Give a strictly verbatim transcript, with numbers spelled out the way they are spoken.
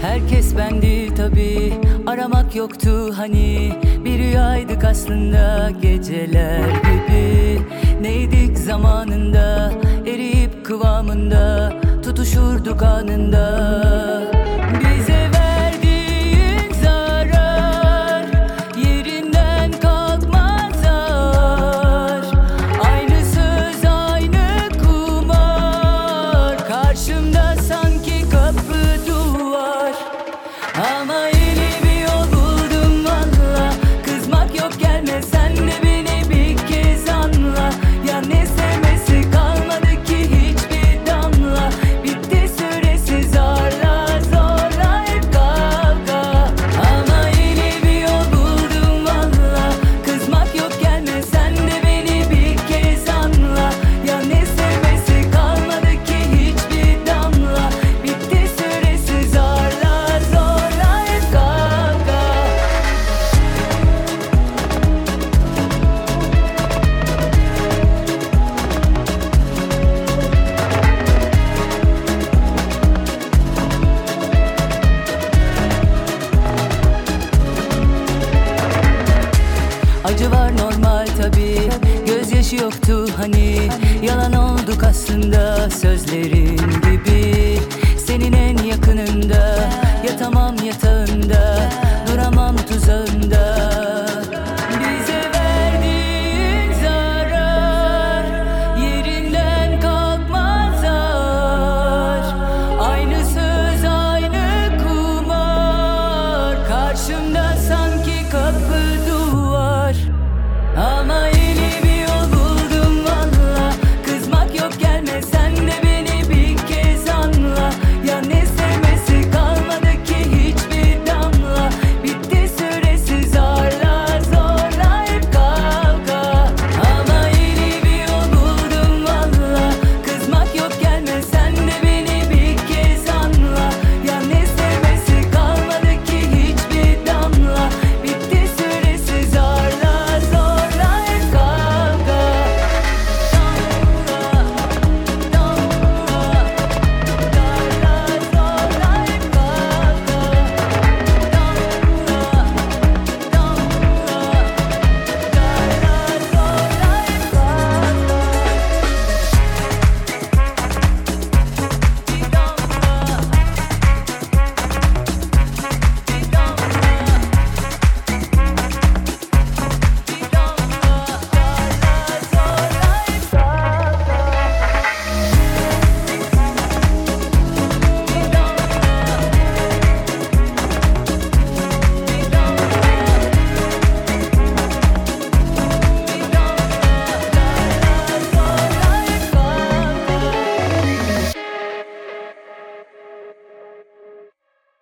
Herkes bendi tabi, aramak yoktu hani. Bir rüyaydık aslında geceler gibi. Neydik zamanında, eriyip kıvamında, tutuşurduk anında. Bize verdiğin zarar yerinden kalkmazlar. Aynı söz aynı kumar, karşımda sanki kapı duvar. Ama yeni bir yol buldum valla. Kızmak yok, gelme sen de beni bir kez anla. Ya ne sevmesi kalmadı ki hiçbir damla. Bitti süresi zorla zorla hep kavga. Ama yeni bir yol buldum valla. Kızmak yok, gelme sen de beni bir kez anla. Ya ne sevmesi kalmadı ki hiçbir damla. Bitti süresi zorla zorla hep kavga. Acı var normal tabi, gözyaşı yoktu hani. Yalan olduk aslında sözlerin gibi.